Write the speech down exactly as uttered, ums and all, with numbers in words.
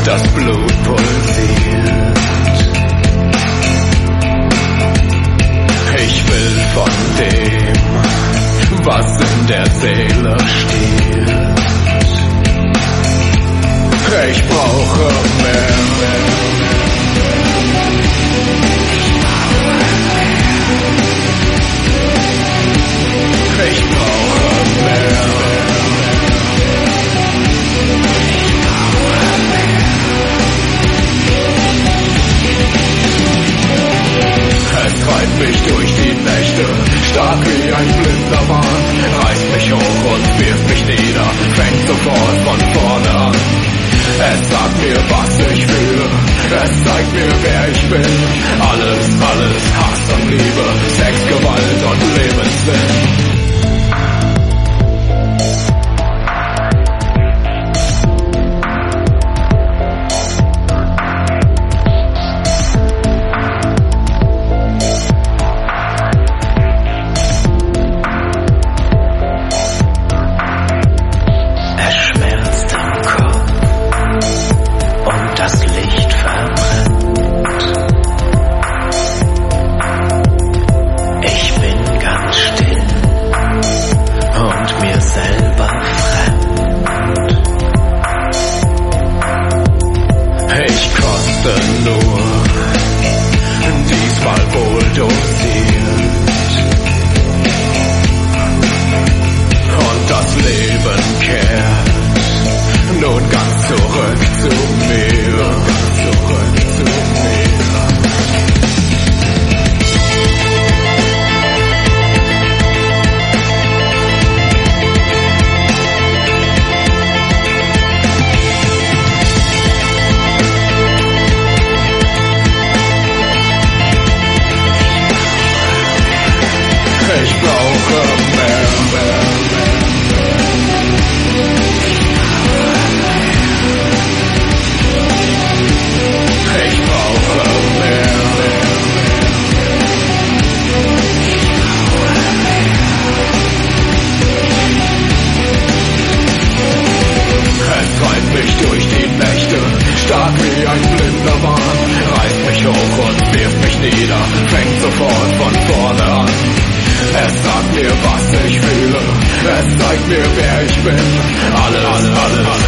das Blut pulsiert. Ich will von dem, was in der Seele steht. Ich brauche mehr. Ich brauche mehr. Es treibt mich durch die Nächte, stark wie ein blinder Wahn, reißt mich hoch und wirft mich nieder, fängt sofort von vorne an. Es sagt mir, was ich fühle, es zeigt mir, wer ich bin. Alles, alles, Hass und Liebe, Sex, Gewalt und Lebenssinn. Es zeigt mir, wer ich bin. Alles, alles.